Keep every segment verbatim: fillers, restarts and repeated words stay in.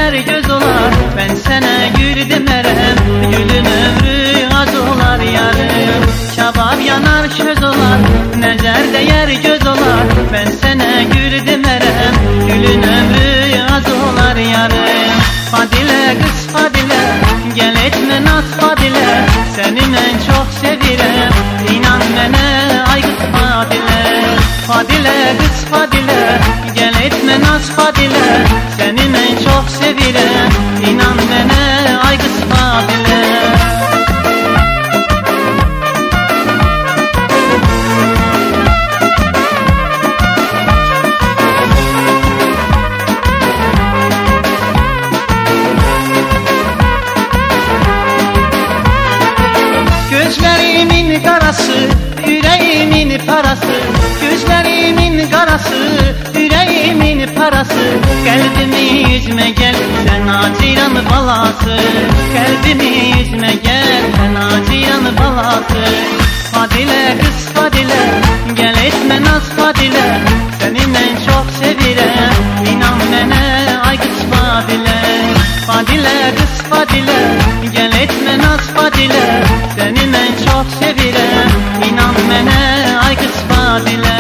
yer göz olar, ben sənə gül demərəm, gülün ömrü az olar yarım. Şabab yanar köz olar, nəzər dəyər göz olar, ben sənə gül demərəm, gülün ömrü az olar yarım. Fadilə qız Fadilə, gəl etmə naz Fadilə, səni mən çox sevirəm, inan mənə ay qız Fadilə. Fadilə qız Fadilə, gəl etmə naz Fadilə, səni mən çox sevirəm, inan mənə ay qız Fadilə. Gözlərimin qarası, ürəyimin parası, gözlərimin qarası, ürəyimin parası, qəlbimi üzmə gəl, sən acıyan balası, qəlbimi üzmə gəl, sən acıyan balası. Fadilə qız Fadilə, gəl etmə naz Fadilə, səni mən çox sevirəm, inan mənə ay qız Fadilə. Fadilə qız Fadilə, gəl etmə naz Fadilə, səni mən çox sevirəm, inan mənə ay qız Fadilə.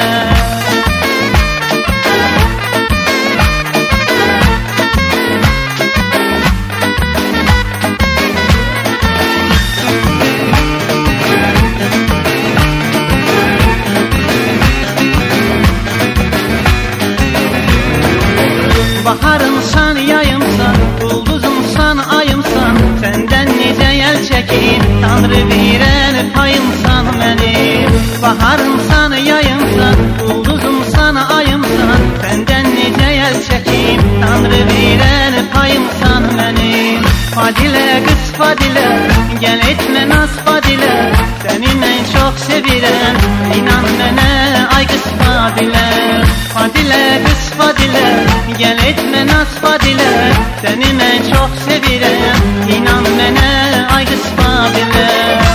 Baharımsan, yayımsan, ulduzumsan, ayımsan, səndən necə yel çəkim, Tanrı verən payımsan mənim. Baharımsan, yayımsan, ulduzumsan, ayımsan, səndən necə yel çəkim, Tanrı verən payımsan mənim. Fadilə qız Fadilə, gəl etmə naz Fadilə, səni mən çox sevirəm, inan mənə ay qız Fadilə. Fadilə qız Fadilə, gəl etmə naz Fadilə, səni mən çox sevirəm, inan mənə ay qız Fadilə.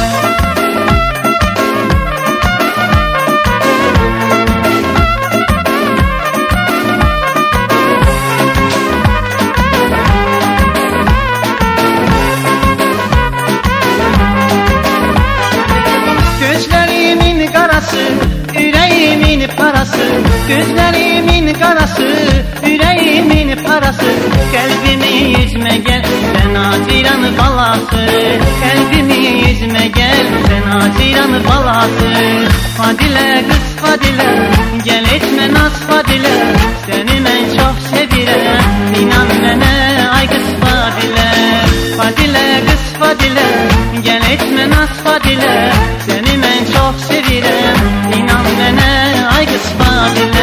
Gözlərimin qarası, ürəyimin parası, gözlərimin qarası, ürəyimin parası, qəlbimi üzmə gəl, sən acıyan balası, qəlbimi üzmə gəl, sən acıyan balası. Fadilə qız Fadilə, gəl etmə naz Fadilə, səni mən çox sevirəm, inan mənə ay qız Fadilə. Fadilə qız Fadilə, gəl etmə naz Fadilə, səni mən çox sevirəm, inan mənə ay qız Fadilə.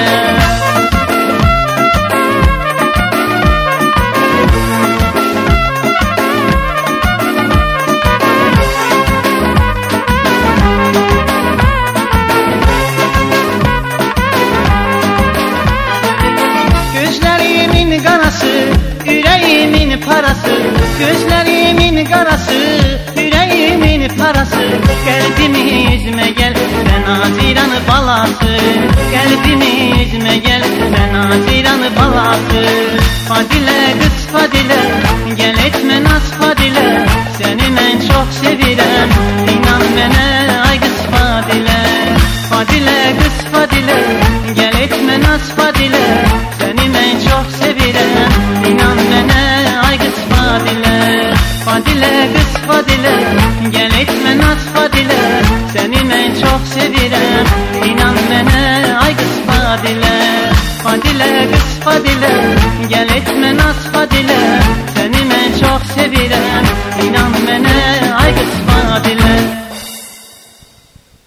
Gözlərimin qarası, ürəyimin parası, gözlərimin qarası, ürəyimin parası, qəlbimi üzmə gəl, sən acıyan balası, qəlbimi üzmə gəl, sən acıyan balası. Fadilə qız Fadilə, gəl etmə naz Fadilə, səni mən çox sevirəm, inan mənə ay qız Fadilə. Fadilə qız Fadilə, gəl etmə naz Fadilə, səni mən çox sevirəm, inan mənə ay qız Fadilə. Fadilə qız Fadilə, gəl etmə naz Fadilə, səni mən çox sevirəm, inan mənə ay qız Fadilə. Fadilə qız Fadilə, gəl etmə naz